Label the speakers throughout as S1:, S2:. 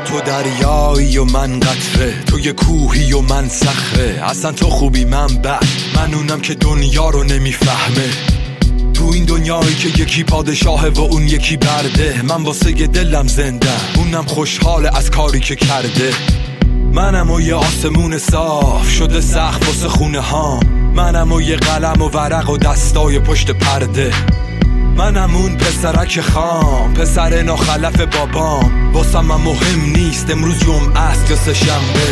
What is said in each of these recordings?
S1: تو دریایی و من قطره، تو یه کوهی و من صخره. اصلا تو خوبی من بد، من اونم که دنیا رو نمیفهمه. تو این دنیایی که یکی پادشاهه و اون یکی برده، من واسه دلم زنده، اونم خوشحاله از کاری که کرده. منم و یه آسمون صاف شده سقف واسه خونه هام، منم و یه قلم و ورق و دستای پشت پرده. منم اون پسرک خام، پسر ناخلف بابام. واسم من مهم نیست امروز جمعه است یا سه شنبه.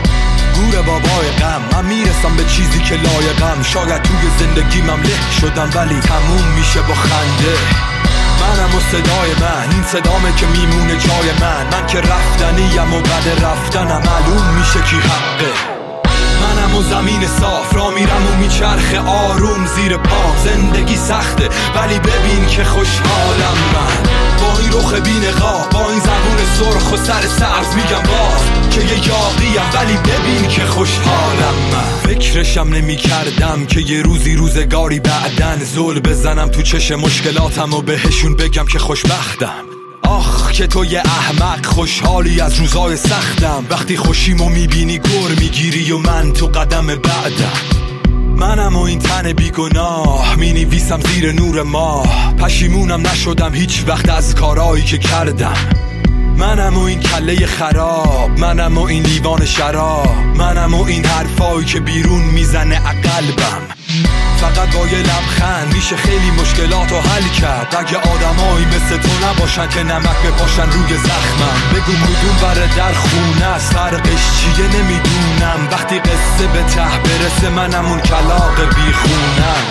S1: گور بابای غم، من میرسم به چیزی که لایقم. شاید توی زندگیمم له شدم ولی تموم میشه با خنده. منم و صدای من، این صدامه که میمونه جای من که رفتنیم و بعد رفتنم معلوم میشه کی حقه. منم و زمین صاف را میرم و میچرخه آروم زیر پام. زندگی سخته ولی ببین که خوشحالم من، با این رخ بی‌نقاب، با این زبون سرخ و سر سبز میگم باز که یه یاغیم ولی ببین که خوشحالم من. فکرشم نمی کردم که یه روزگاری بعدن زل بزنم تو چش مشکلاتم و بهشون بگم که خوشبختم. آخ که تو یه احمق خوشحالی از روزای سختم. وقتی خوشیمو میبینی گر میگیری و من تو قدم بعدم. منم و این تن بیگناه مینویسم زیر نور ماه. پشیمونم نشدم هیچ وقت از کارایی که کردم. منم و این کله خراب، منم و این لیوان شراب، منم و این حرفایی که بیرون میزنه قلبم. فقط با یه لبخند میشه خیلی مشکلاتو حل کرد. اگه آدمایی مثل تو نباشن که نمک بپاشن روی زخمم. بگو کدوم بره در خونه است، فرقش چیه نمیدونم. وقتی قصه به ته برسه منم اون کلاغ بیخونم.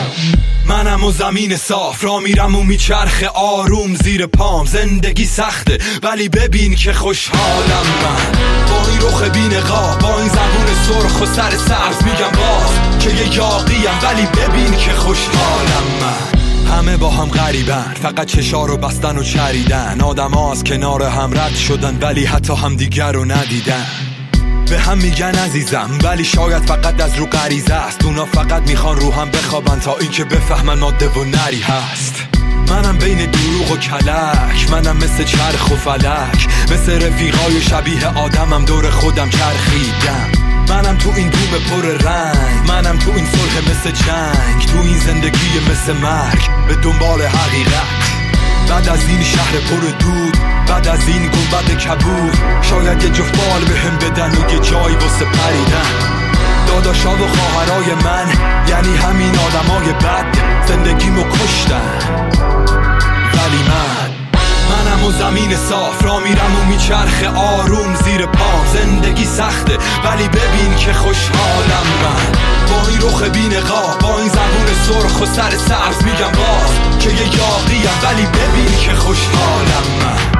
S1: منم و زمین صاف را میرم و میچرخه آروم زیر پام. زندگی سخته ولی ببین که خوشحالم من، با این رخ بی‌نقاب، با این زبون سرخ و سر سبز میگم باز که یه یاغیم ولی ببین که خوشحالم من. همه با هم غریبن، فقط چشا رو بستن و چریدن. آدم ها از کنار هم رد شدن ولی حتی هم دیگر رو ندیدن. به هم میگن عزیزم ولی شاید فقط از رو غریزه است. اونا فقط میخوان رو هم بخوابن تا اینکه بفهمن ماده و نری هست. منم بین دروغ و کلک، منم مثل چرخ و فلک، مثل رفیقای شبیه آدمم دور خودم چرخیدم. منم تو این دوم پر رنگ، منم تو این صلح مثل جنگ، تو این زندگی مثل مرگ به دنبال حقیقت. بعد از این شهر پر دود، بعد از این گنبد کبود، شاید یه جفت بال بهم بدن و یه جایی واسه پریدن. داداشا و خواهرای من یعنی همین آدمای بد زندگیمو کشتن. ولی منم و زمین صاف را میرم و میچرخه آروم زیر پام. زندگی سخته ولی ببین که خوشحالم من، با این رخ بی‌نقاب، با این زبون سرخ و سر سبز میگم باز که یه یاغیم ولی ببین که خوشحالم من.